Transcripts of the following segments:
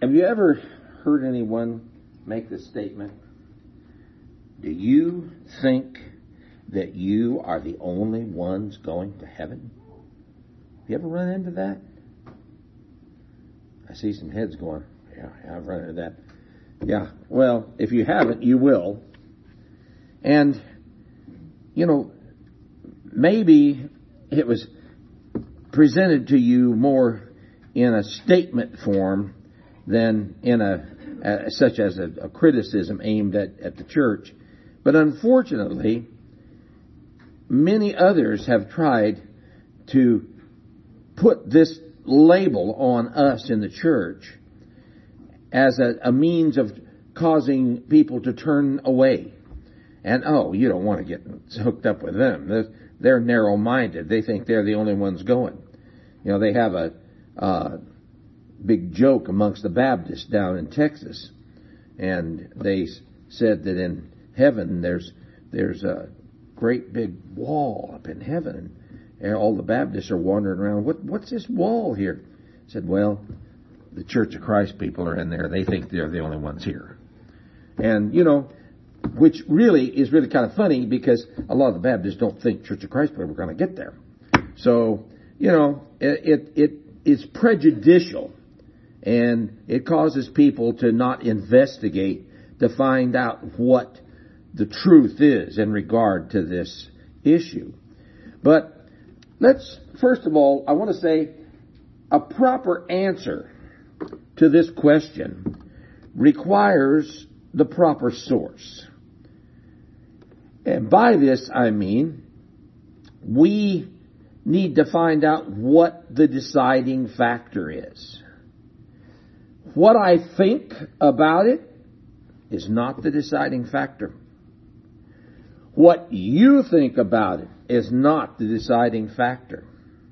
Have you ever heard anyone make the statement, do you think that you are the only ones going to heaven? Have you ever run into that? I see some heads going, yeah, I've run into that. Yeah, well, if you haven't, you will. And, maybe it was presented to you more in a statement form than in such as a criticism aimed at the church. But unfortunately, many others have tried to put this label on us in the church as a means of causing people to turn away. And, you don't want to get hooked up with them. They're narrow-minded. They think they're the only ones going. They have a big joke amongst the Baptists down in Texas. And they said that in heaven there's a great big wall up in heaven. And all the Baptists are wandering around. What's this wall here? Said, well, the Church of Christ people are in there. They think they're the only ones here. And, which really is really kind of funny because a lot of the Baptists don't think Church of Christ people are going to get there. So, it is prejudicial, and it causes people to not investigate to find out what the truth is in regard to this issue. But first of all, I want to say a proper answer to this question requires the proper source. And by this, I mean, we need to find out what the deciding factor is. What I think about it is not the deciding factor. What you think about it is not the deciding factor.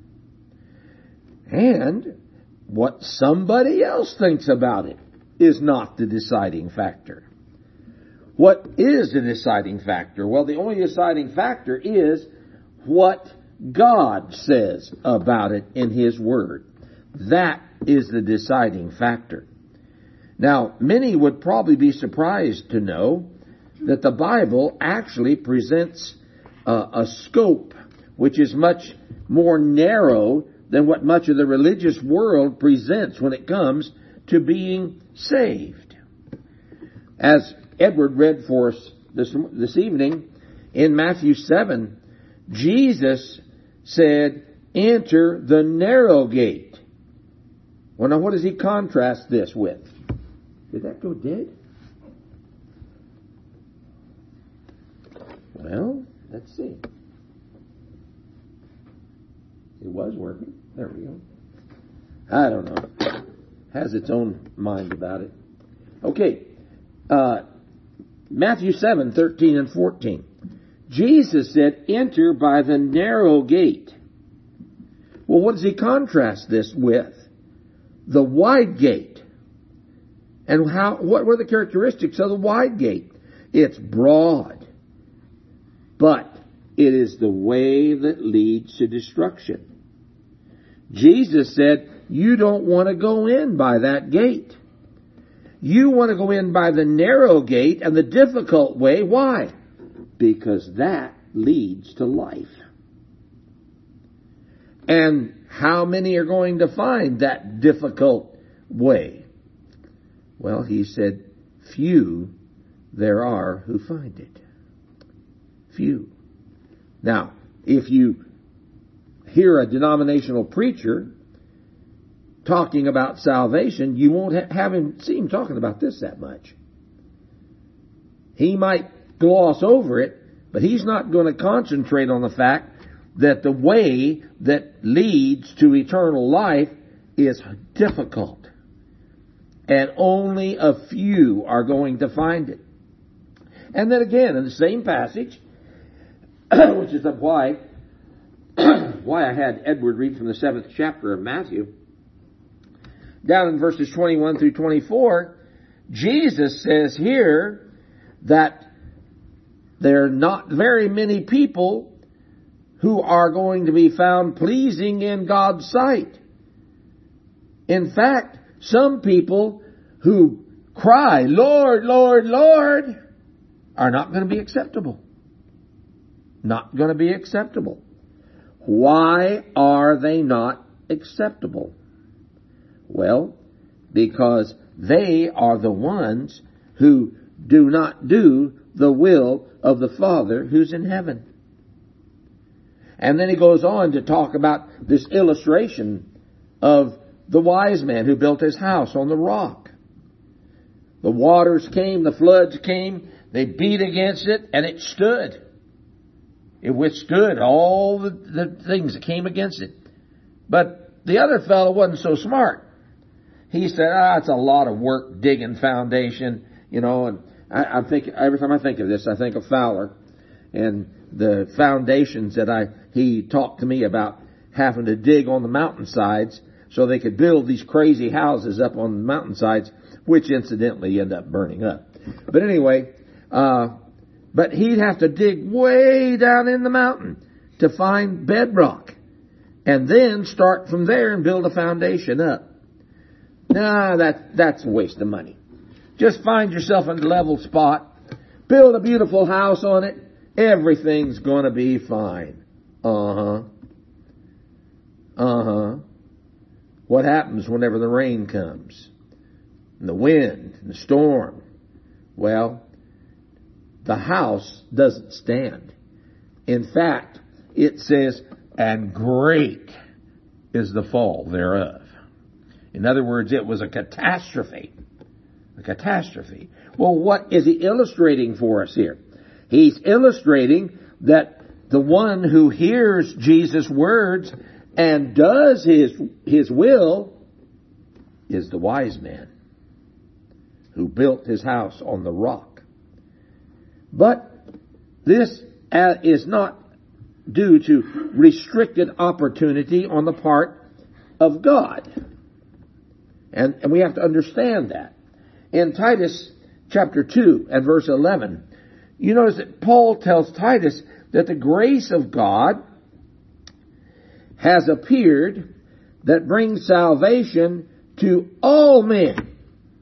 And what somebody else thinks about it is not the deciding factor. What is the deciding factor? Well, the only deciding factor is what God says about it in His Word. That is the deciding factor. Now, many would probably be surprised to know that the Bible actually presents a scope which is much more narrow than what much of the religious world presents when it comes to being saved. As Edward read for us this evening, in Matthew 7, Jesus said, enter the narrow gate. Well, now what does He contrast this with? Did that go dead? Well, let's see. It was working. There we go. I don't know. Has its own mind about it. Okay. Matthew 7, 13 and 14. Jesus said, enter by the narrow gate. Well, what does He contrast this with? The wide gate. And what were the characteristics of the wide gate? It's broad, but it is the way that leads to destruction. Jesus said, you don't want to go in by that gate. You want to go in by the narrow gate and the difficult way. Why? Because that leads to life. And how many are going to find that difficult way? Well, He said, few there are who find it. Few. Now, if you hear a denominational preacher talking about salvation, you won't see him talking about this that much. He might gloss over it, but he's not going to concentrate on the fact that the way that leads to eternal life is difficult. And only a few are going to find it. And then again, in the same passage, which is why I had Edward read from the 7th chapter of Matthew, down in verses 21 through 24, Jesus says here that there are not very many people who are going to be found pleasing in God's sight. In fact, some people who cry, Lord, Lord, Lord, are not going to be acceptable. Not going to be acceptable. Why are they not acceptable? Well, because they are the ones who do not do the will of the Father who's in heaven. And then he goes on to talk about this illustration of the wise man who built his house on the rock. The waters came, the floods came, they beat against it, and it stood. It withstood all the things that came against it. But the other fellow wasn't so smart. He said, it's a lot of work digging foundation, and I think, every time I think of this, I think of Fowler and the foundations that he talked to me about having to dig on the mountainsides so they could build these crazy houses up on the mountainsides, which incidentally end up burning up. But anyway, but he'd have to dig way down in the mountain to find bedrock and then start from there and build a foundation up. That's a waste of money. Just find yourself in a level spot, build a beautiful house on it, everything's going to be fine. What happens whenever the rain comes? And the wind and the storm? Well, the house doesn't stand. In fact, it says, and great is the fall thereof. In other words, it was a catastrophe. A catastrophe. Well, what is he illustrating for us here? He's illustrating that the one who hears Jesus' words and does his will is the wise man who built his house on the rock. But this is not due to restricted opportunity on the part of God. And we have to understand that. In Titus chapter 2 and verse 11, you notice that Paul tells Titus that the grace of God has appeared that brings salvation to all men.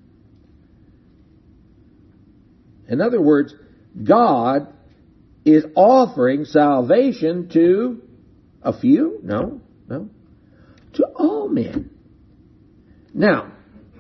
In other words, God is offering salvation to a few? No. To all men. Now,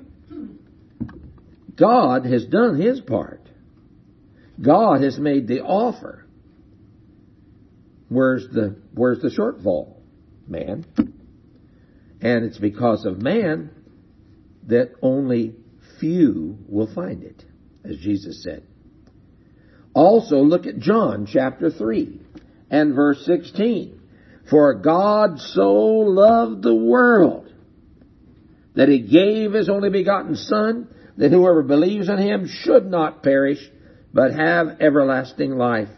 God has done His part. God has made the offer. Where's the shortfall? Man. And it's because of man that only few will find it, as Jesus said. Also, look at John chapter 3 and verse 16. For God so loved the world that He gave His only begotten Son, that whoever believes in Him should not perish, but have everlasting life.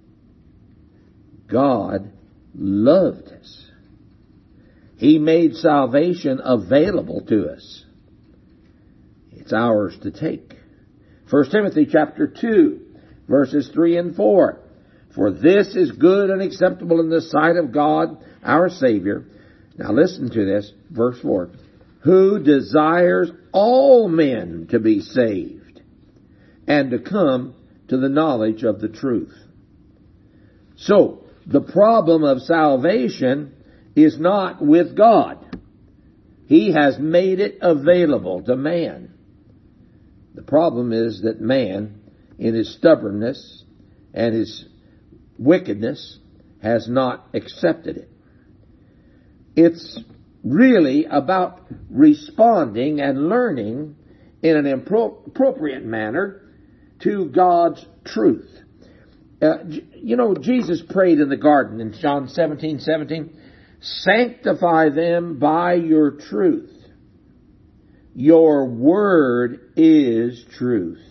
God loved us. He made salvation available to us. It's ours to take. 1 Timothy chapter 2, verses 3 and 4. For this is good and acceptable in the sight of God, our Savior. Now listen to this, verse 4. Who desires all men to be saved and to come to the knowledge of the truth. So, the problem of salvation is not with God. He has made it available to man. The problem is that man, in his stubbornness and his wickedness, has not accepted it. It's really about responding and learning in an appropriate manner to God's truth. Jesus prayed in the garden in John 17:17, sanctify them by your truth. Your word is truth.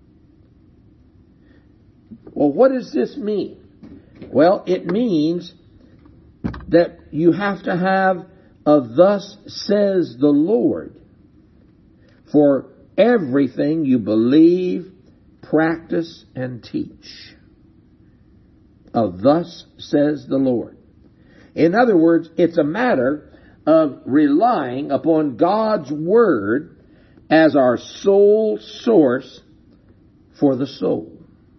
Well, what does this mean? Well, it means that you have to have a thus says the Lord for everything you believe, practice, and teach. A thus says the Lord. In other words, it's a matter of relying upon God's Word as our sole source for the soul.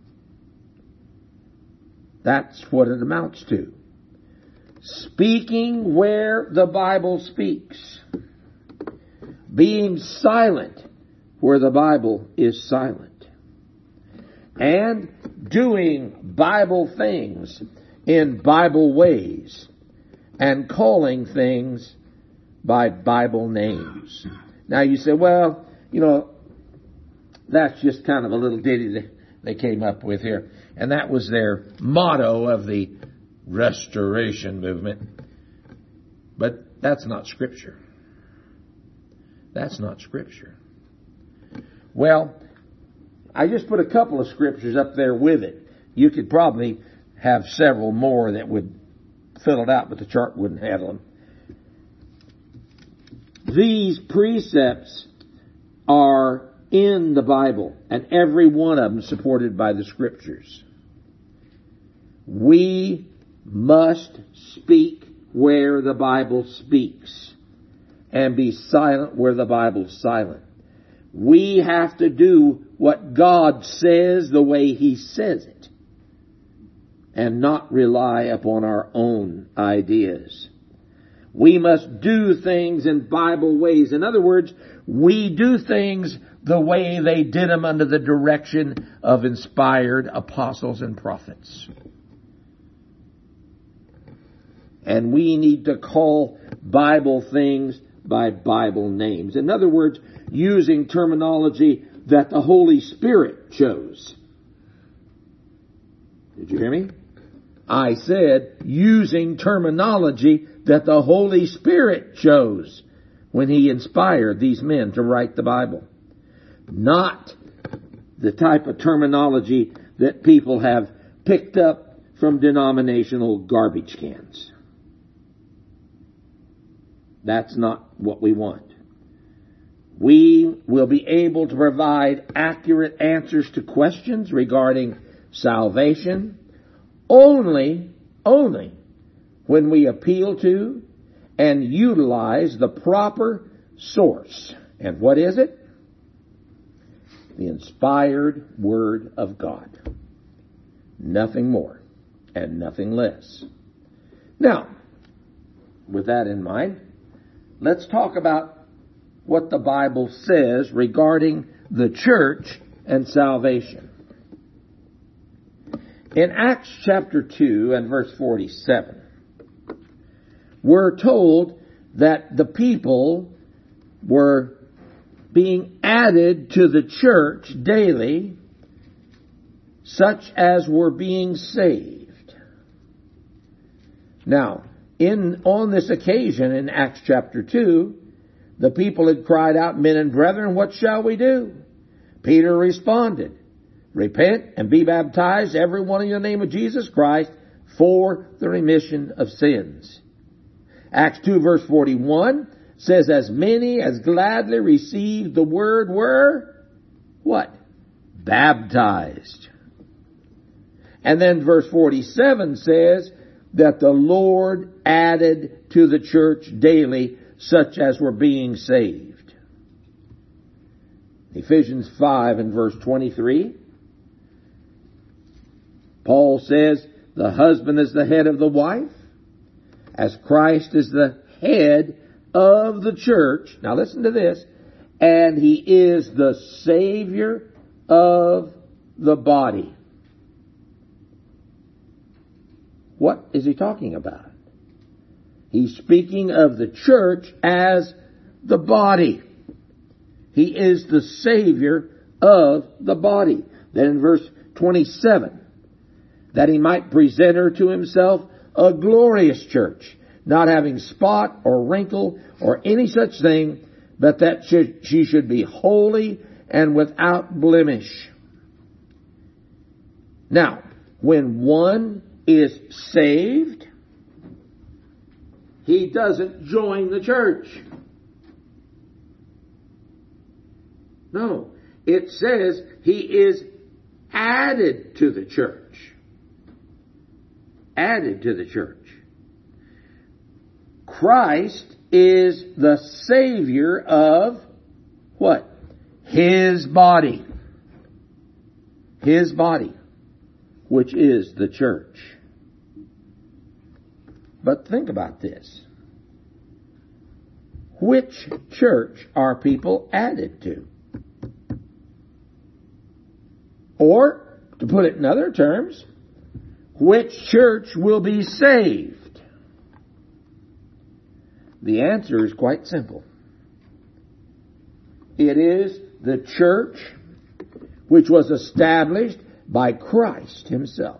That's what it amounts to. Speaking where the Bible speaks. Being silent where the Bible is silent. And doing Bible things in Bible ways. And calling things by Bible names. Now you say, well, that's just kind of a little ditty that they came up with here. And that was their motto of the Restoration movement. But that's not Scripture. That's not Scripture. Well, I just put a couple of scriptures up there with it. You could probably have several more that would fill it out, but the chart wouldn't handle them. These precepts are in the Bible, and every one of them supported by the Scriptures. We must speak where the Bible speaks, and be silent where the Bible's silent. We have to do what God says the way He says it, and not rely upon our own ideas. We must do things in Bible ways. In other words, we do things the way they did them under the direction of inspired apostles and prophets. And we need to call Bible things by Bible names. In other words, using terminology that the Holy Spirit chose. Did you hear me? I said using terminology that the Holy Spirit chose when He inspired these men to write the Bible. Not the type of terminology that people have picked up from denominational garbage cans. That's not what we want. We will be able to provide accurate answers to questions regarding salvation only when we appeal to and utilize the proper source. And what is it? The inspired Word of God. Nothing more and nothing less. Now, with that in mind, let's talk about what the Bible says regarding the church and salvation. In Acts chapter 2 and verse 47, we're told that the people were being added to the church daily, such as were being saved. Now, on this occasion in Acts chapter 2, the people had cried out, "Men and brethren, what shall we do?" Peter responded, "Repent and be baptized, every one in the name of Jesus Christ, for the remission of sins." Acts 2 verse 41 says, "As many as gladly received the word were," what? Baptized. And then verse 47 says that the Lord added to the church daily such as were being saved. Ephesians 5 and verse 23, Paul says, "The husband is the head of the wife, as Christ is the head of the church." Now listen to this. "And He is the Savior of the body." What is he talking about? He's speaking of the church as the body. He is the Savior of the body. Then in verse 27, that He might present her to Himself a glorious church, not having spot or wrinkle or any such thing, but that she should be holy and without blemish. Now, when one is saved, he doesn't join the church. No, it says he is added to the church. Added to the church. Christ is the Savior of what? His body. His body, which is the church. But think about this. Which church are people added to? Or, to put it in other terms, which church will be saved? The answer is quite simple. It is the church which was established by Christ Himself.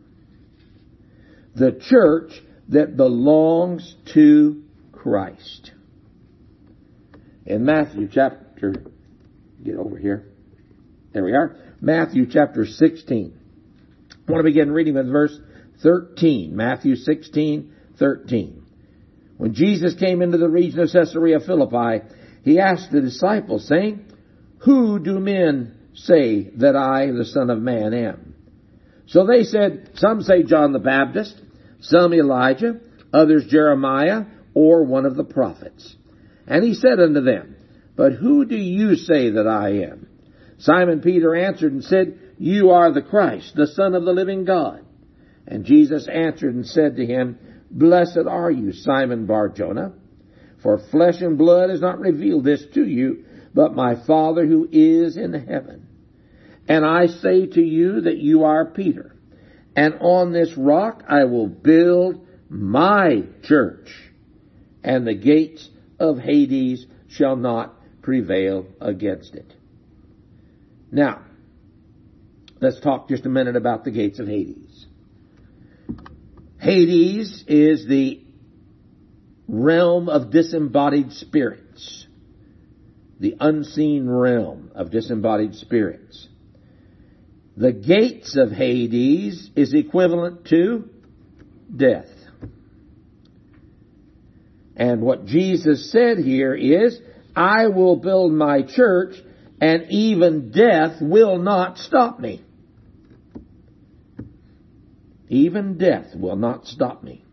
The church that belongs to Christ. In Matthew chapter, get over here. There we are. Matthew chapter 16. I want to begin reading with verse 13. Matthew 16:13. When Jesus came into the region of Caesarea Philippi, He asked the disciples, saying, Who do men say that I, the Son of Man, am? So they said, Some say John the Baptist, some Elijah, others Jeremiah, or one of the prophets. And He said unto them, But who do you say that I am? Simon Peter answered and said, You are the Christ, the Son of the living God. And Jesus answered and said to him, Blessed are you, Simon Bar-Jonah, for flesh and blood has not revealed this to you, but my Father who is in heaven. And I say to you that you are Peter, and on this rock I will build my church, and the gates of Hades shall not prevail against it. Now, let's talk just a minute about the gates of Hades. Hades is the realm of disembodied spirits. The unseen realm of disembodied spirits. The gates of Hades is equivalent to death. And what Jesus said here is, I will build my church, and even death will not stop me. Even death will not stop me.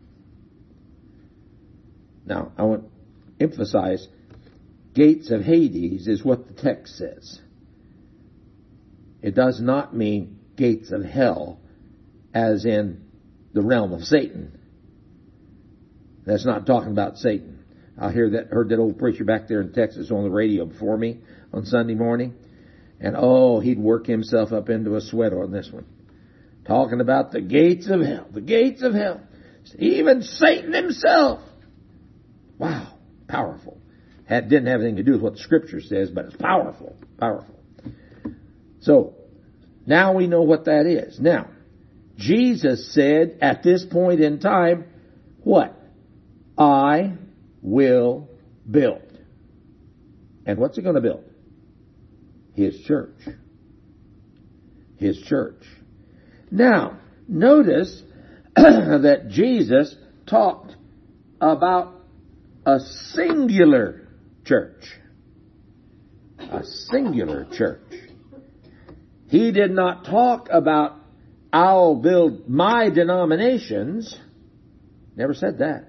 Now, I want to emphasize, gates of Hades is what the text says. It does not mean gates of hell, as in the realm of Satan. That's not talking about Satan. I heard that old preacher back there in Texas on the radio before me on Sunday morning. And he'd work himself up into a sweat on this one. Talking about the gates of hell. The gates of hell. Even Satan himself. Wow. Powerful. Didn't have anything to do with what the Scripture says, but it's powerful. Powerful. So, now we know what that is. Now, Jesus said at this point in time, what? I will build. And what's He going to build? His church. His church. Now, notice that Jesus talked about a singular church. A singular church. He did not talk about, I'll build my denominations. Never said that.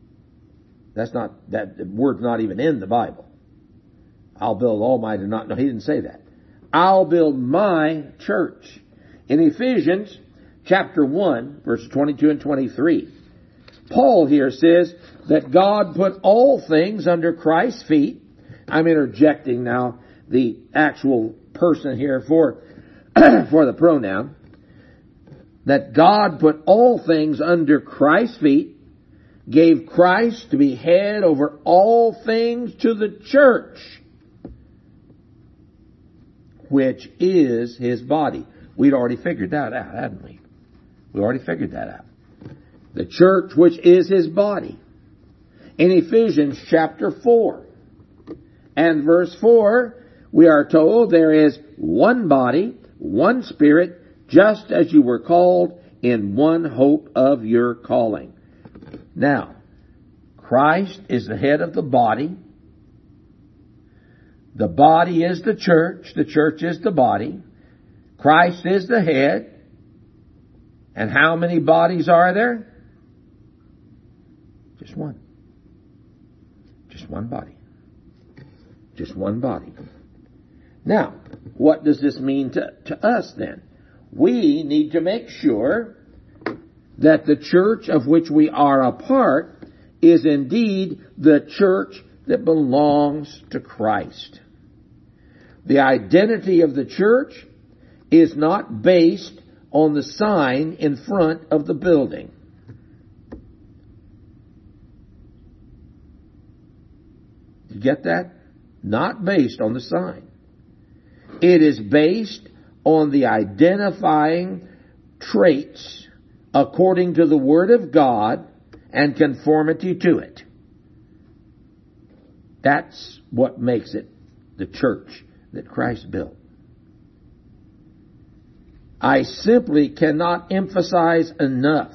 That word's not even in the Bible. I'll build all my denominations. No, He didn't say that. I'll build my church. In Ephesians chapter 1, verses 22 and 23, Paul here says that God put all things under Christ's feet. I'm interjecting now the actual person here for the pronoun. That God put all things under Christ's feet, gave Christ to be head over all things to the church, which is His body. We'd already figured that out, hadn't we? We already figured that out. The church, which is His body. In Ephesians chapter 4 and verse 4, we are told there is one body, one Spirit, just as you were called in one hope of your calling. Now, Christ is the head of the body. The body is the church. The church is the body. Christ is the head. And how many bodies are there? Just one. Just one body. Just one body. Now, what does this mean to us then? We need to make sure that the church of which we are a part is indeed the church that belongs to Christ. The identity of the church is not based on the sign in front of the building. You get that? Not based on the sign. It is based on the identifying traits according to the Word of God and conformity to it. That's what makes it the church that Christ built. I simply cannot emphasize enough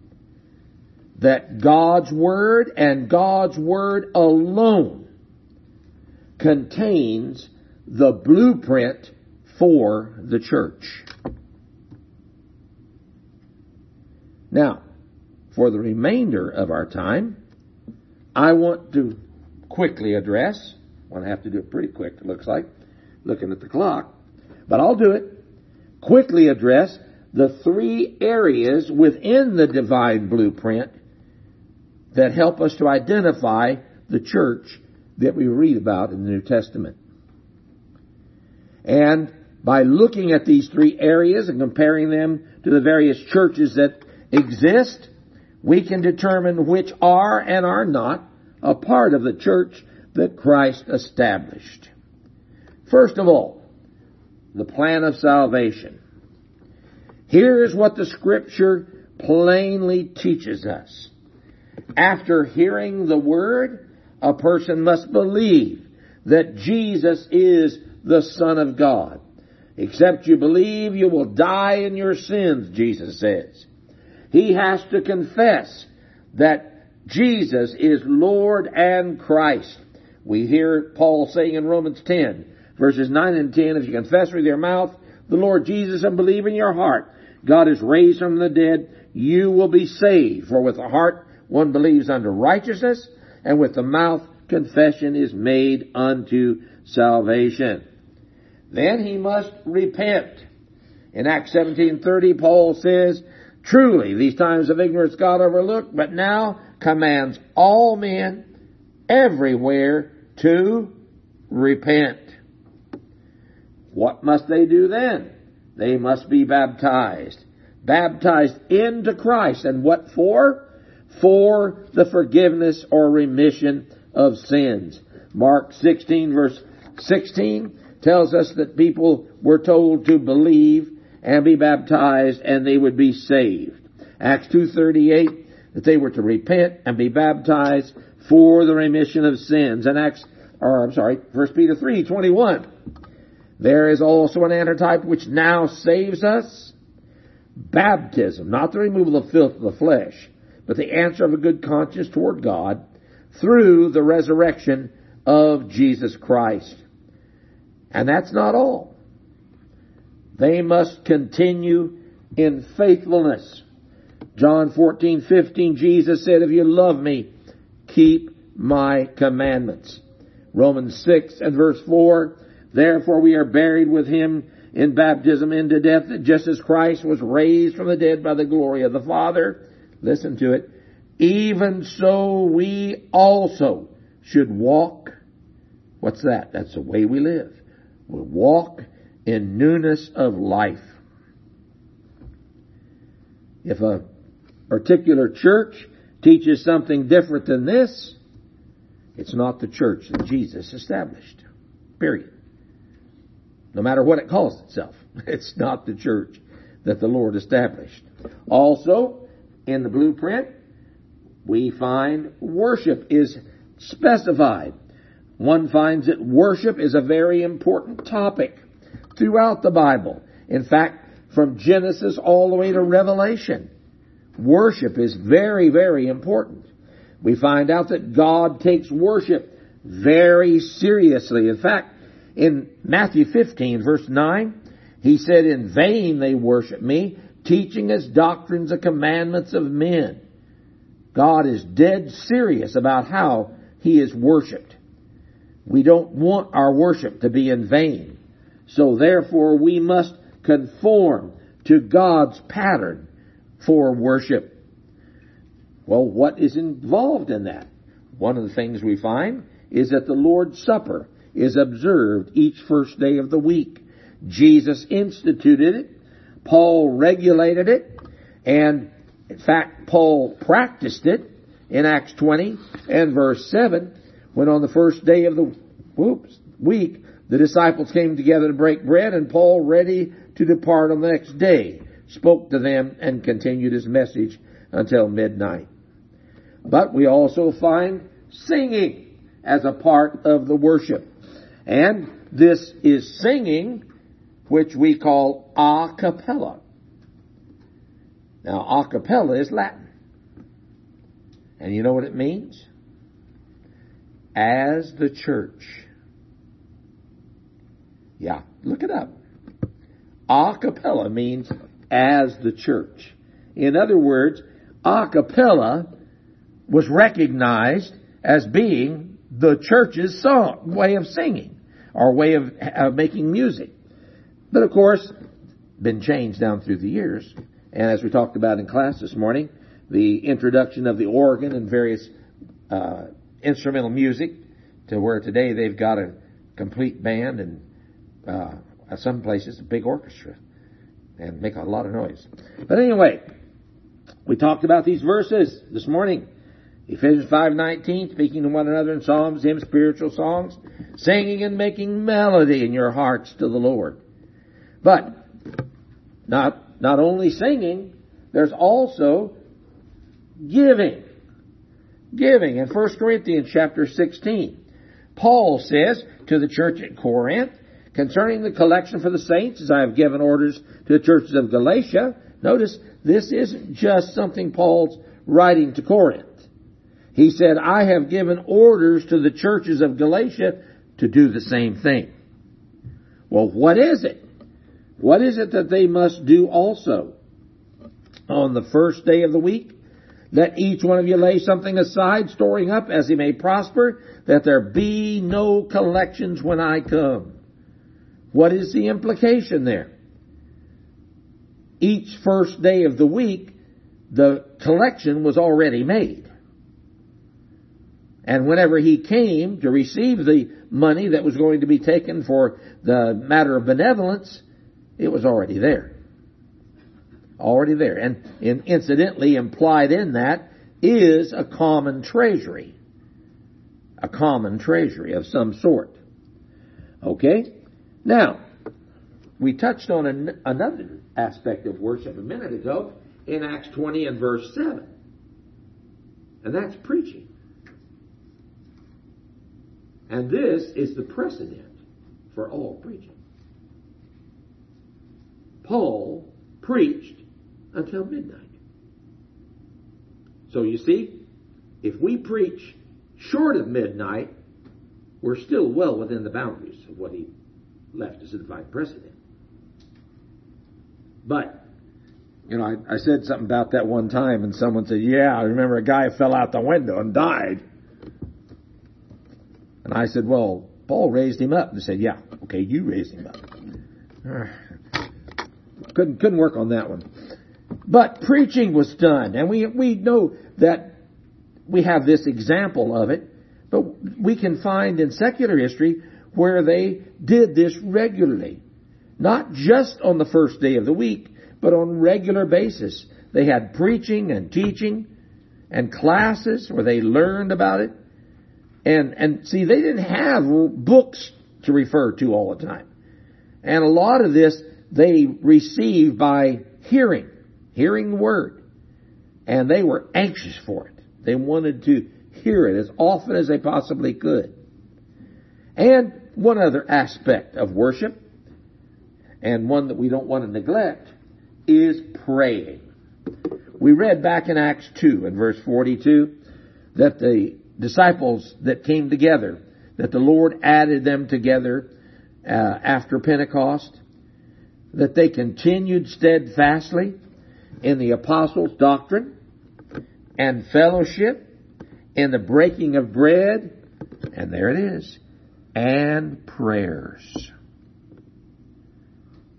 that God's Word and God's Word alone contains the blueprint for the church. Now, for the remainder of our time, I want to quickly address, I'm going to have to do it pretty quick, it looks like, looking at the clock, but I'll do it, quickly address the three areas within the divine blueprint that help us to identify the church that we read about in the New Testament. And by looking at these three areas and comparing them to the various churches that exist, we can determine which are and are not a part of the church that Christ established. First of all, the plan of salvation. Here is what the Scripture plainly teaches us. After hearing the Word, a person must believe that Jesus is the Son of God. Except you believe, you will die in your sins, Jesus says. He has to confess that Jesus is Lord and Christ. We hear Paul saying in Romans 10, verses 9 and 10, if you confess with your mouth the Lord Jesus and believe in your heart God is raised from the dead, you will be saved. For with the heart one believes unto righteousness, and with the mouth confession is made unto salvation. Then he must repent. In Acts 17:30, Paul says, truly, these times of ignorance God overlooked, but now commands all men everywhere to repent. What must they do then? They must be baptized. Baptized into Christ. And what for? For the forgiveness or remission of sins. Mark 16 verse 16 tells us that people were told to believe and be baptized and they would be saved. Acts 2:38 that they were to repent and be baptized for the remission of sins. And 1 Peter 3:21. There is also an antitype which now saves us. Baptism, not the removal of filth of the flesh, but the answer of a good conscience toward God through the resurrection of Jesus Christ. And that's not all. They must continue in faithfulness. John 14:15, Jesus said, if you love me, keep my commandments. Romans 6 and verse 4, therefore we are buried with him in baptism into death, that just as Christ was raised from the dead by the glory of the Father, listen to it, even so we also should walk. What's that? That's the way we live. We walk in newness of life. If a particular church teaches something different than this, it's not the church that Jesus established. Period. No matter what it calls itself, it's not the church that the Lord established. Also, in the blueprint, we find worship is specified. One finds that worship is a very important topic throughout the Bible. In fact, from Genesis all the way to Revelation, worship is very, very important. We find out that God takes worship very seriously. In fact, in Matthew 15, verse 9, he said, in vain they worship me, teaching as doctrines the commandments of men. God is dead serious about how he is worshipped. We don't want our worship to be in vain. So therefore we must conform to God's pattern for worship. Well, what is involved in that? One of the things we find is that the Lord's Supper is observed each first day of the week. Jesus instituted it. Paul regulated it. And in fact, Paul practiced it in Acts 20 and verse 7, when on the first day of the week, the disciples came together to break bread, and Paul, ready to depart on the next day, spoke to them and continued his message until midnight. But we also find singing as a part of the worship. And this is singing, which we call a cappella. Now, a cappella is Latin. And you know what it means? As the church. Yeah, look it up. A cappella means as the church. In other words, a cappella was recognized as being the church's way of singing, or way of making music. But of course, been changed down through the years. And as we talked about in class this morning, the introduction of the organ and various instrumental music, to where today they've got a complete band and some places a big orchestra and make a lot of noise. But anyway, we talked about these verses this morning. Ephesians 5:19, speaking to one another in psalms, hymns, spiritual songs, singing and making melody in your hearts to the Lord. But not only singing, there's also giving. Giving. In 1 Corinthians chapter 16, Paul says to the church at Corinth, concerning the collection for the saints, as I have given orders to the churches of Galatia. Notice, this isn't just something Paul's writing to Corinth. He said, I have given orders to the churches of Galatia to do the same thing. Well, what is it? What is it that they must do also? On the first day of the week, let each one of you lay something aside, storing up as he may prosper, that there be no collections when I come. What is the implication there? Each first day of the week, the collection was already made. And whenever he came to receive the money that was going to be taken for the matter of benevolence, it was already there. Already there. And incidentally, implied in that is a common treasury. A common treasury of some sort. Okay? Now, we touched on another aspect of worship a minute ago in Acts 20 and verse 7. And that's preaching. And this is the precedent for all preaching. Paul preached until midnight. So you see, if we preach short of midnight, we're still well within the boundaries of what he left as a divine precedent. But, I said something about that one time, and someone said, yeah, I remember a guy fell out the window and died. And I said, well, Paul raised him up. And they said, yeah, okay, you raised him up. Couldn't work on that one. But preaching was done. And we know that we have this example of it. But we can find in secular history where they did this regularly. Not just on the first day of the week, but on regular basis. They had preaching and teaching and classes where they learned about it. And see, they didn't have books to refer to all the time. And a lot of this they received by hearing the word. And they were anxious for it. They wanted to hear it as often as they possibly could. And one other aspect of worship, and one that we don't want to neglect, is praying. We read back in Acts 2 and verse 42 that the disciples that came together, that the Lord added them together after Pentecost, that they continued steadfastly in the apostles' doctrine and fellowship, in the breaking of bread, and there it is, and prayers.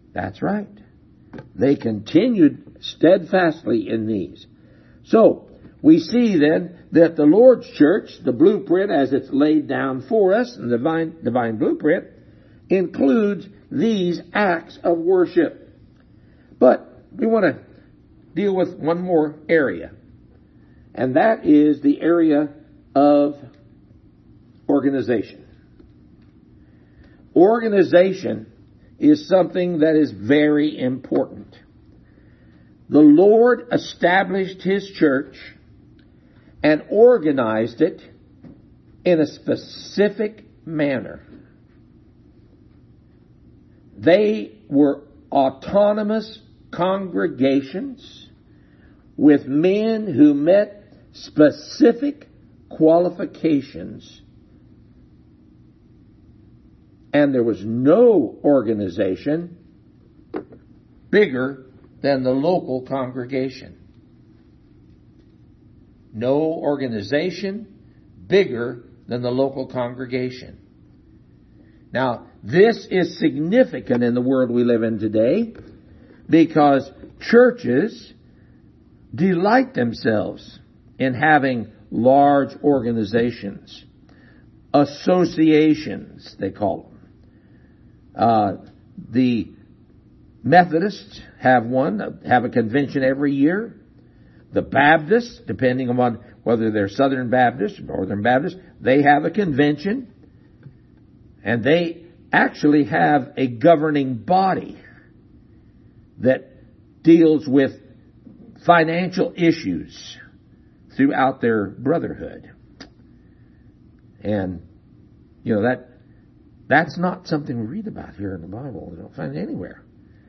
That's right. They continued steadfastly in these. So, we see then that the Lord's church, the blueprint as it's laid down for us, and the divine blueprint, includes these acts of worship. But we want to deal with one more area, and that is the area of organization. Organization is something that is very important. The Lord established His church and organized it in a specific manner. They were autonomous congregations with men who met specific qualifications, and there was no organization bigger than the local congregation. No organization bigger than the local congregation. Now, this is significant in the world we live in today because churches delight themselves in having large organizations, associations, they call them. The Methodists have a convention every year. The Baptists, depending on whether they're Southern Baptists or Northern Baptists, they have a convention. And they actually have a governing body that deals with financial issues throughout their brotherhood. And, that's not something we read about here in the Bible. We don't find it anywhere.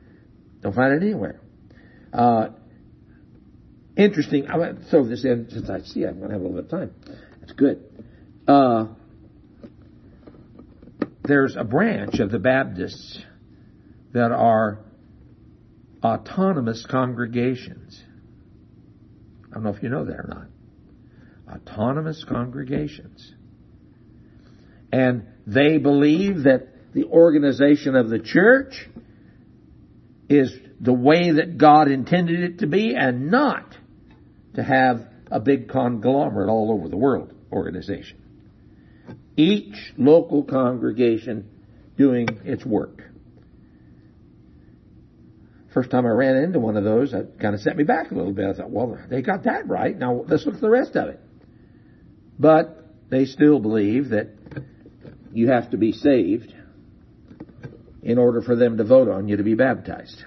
Interesting. I'm going to throw this in since I see I'm going to have a little bit of time. That's good. There's a branch of the Baptists that are autonomous congregations. I don't know if you know that or not. Autonomous congregations. And they believe that the organization of the church is the way that God intended it to be, and not to have a big conglomerate all over the world organization. Each local congregation doing its work. First time I ran into one of those, that kind of set me back a little bit. I thought, well, they got that right. Now let's look at the rest of it. But they still believe that you have to be saved in order for them to vote on you to be baptized.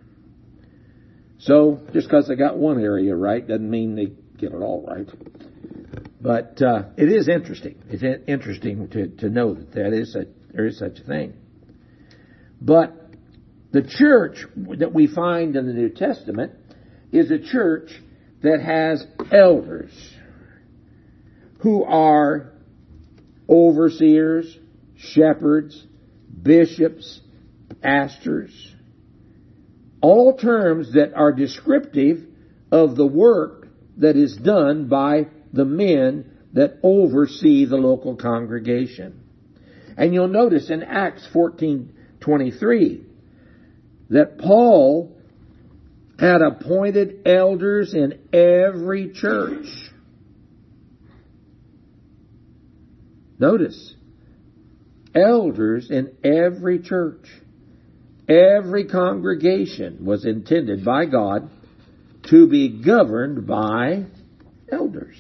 So, just because they got one area right doesn't mean they get it all right. But it is interesting. It's interesting to know that there is such a thing. But the church that we find in the New Testament is a church that has elders who are overseers, shepherds, bishops, pastors. All terms that are descriptive of the work that is done by the men that oversee the local congregation. And you'll notice in Acts 14:23 that Paul had appointed elders in every church. Notice, elders in every church. Every congregation was intended by God to be governed by elders.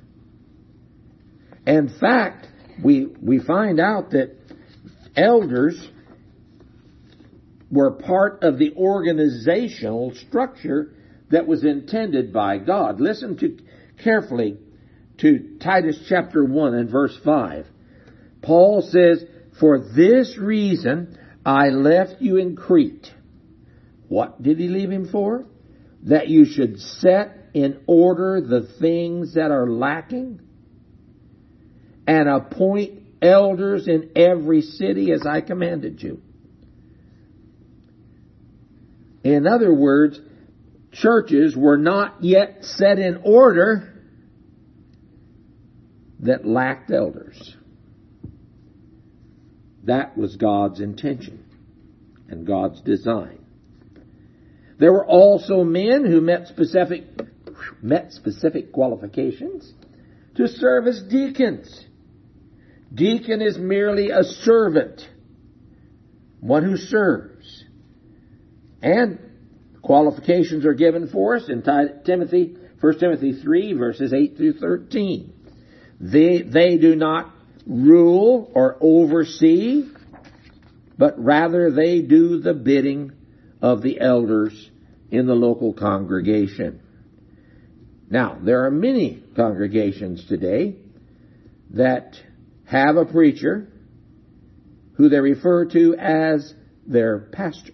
In fact, we find out that elders were part of the organizational structure that was intended by God. Listen carefully to Titus chapter 1 and verse 5. Paul says, "For this reason I left you in Crete." What did he leave him for? That you should set in order the things that are lacking and appoint elders in every city as I commanded you. In other words, churches were not yet set in order that lacked elders. That was God's intention and God's design. There were also men who met specific qualifications to serve as deacons. Deacon is merely a servant, one who serves. And qualifications are given for us in 1 Timothy 3, verses 8 through 13. They do not rule or oversee, but rather they do the bidding of the elders in the local congregation. Now, there are many congregations today that have a preacher who they refer to as their pastor.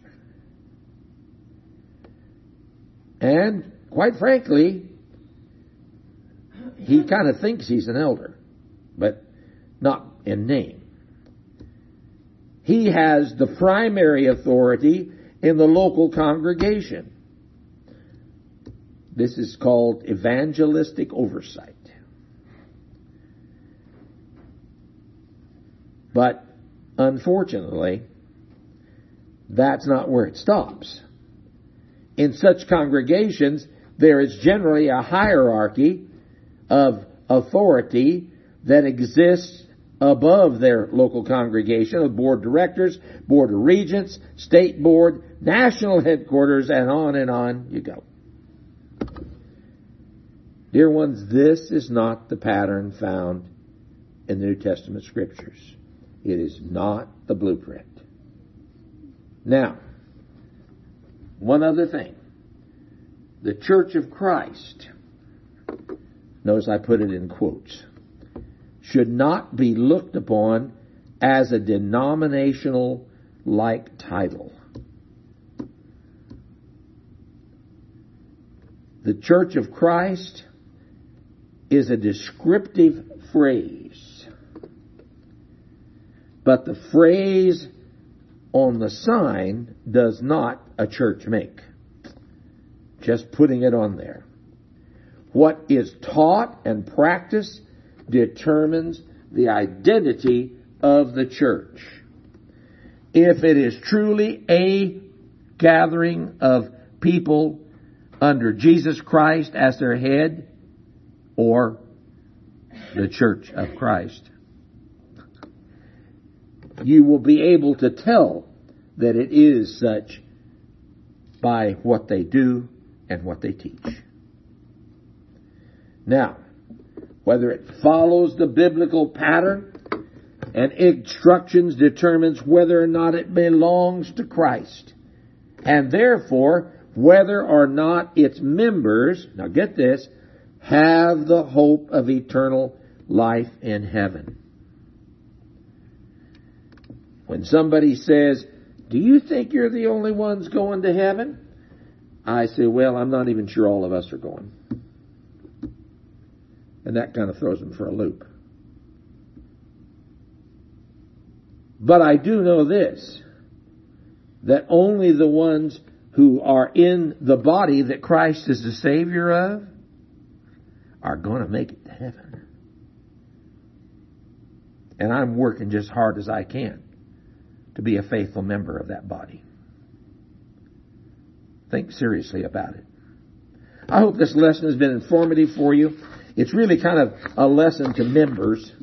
And, quite frankly, he kind of thinks he's an elder, but not in name. He has the primary authority in the local congregation. This is called evangelistic oversight. But, unfortunately, that's not where it stops. In such congregations, there is generally a hierarchy of authority that exists above their local congregation, of board of directors, board of regents, state board, national headquarters, and on you go. Dear ones, this is not the pattern found in the New Testament Scriptures. It is not the blueprint. Now, one other thing. The Church of Christ, notice I put it in quotes, should not be looked upon as a denominational-like title. The Church of Christ is a descriptive phrase, but the phrase on the sign does not a church make. Just putting it on there. What is taught and practiced determines the identity of the church. If it is truly a gathering of people under Jesus Christ as their head, or the Church of Christ, you will be able to tell that it is such by what they do and what they teach. Now, whether it follows the biblical pattern and instructions determines whether or not it belongs to Christ, and therefore whether or not its members, now get this, have the hope of eternal life in heaven. When somebody says, "Do you think you're the only ones going to heaven?" I say, "Well, I'm not even sure all of us are going." And that kind of throws them for a loop. But I do know this, that only the ones who are in the body that Christ is the Savior of are going to make it to heaven. And I'm working just hard as I can to be a faithful member of that body. Think seriously about it. I hope this lesson has been informative for you. It's really kind of a lesson to members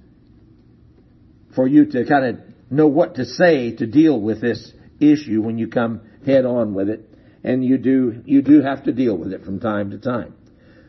for you to kind of know what to say to deal with this issue when you come head on with it. And you do have to deal with it from time to time.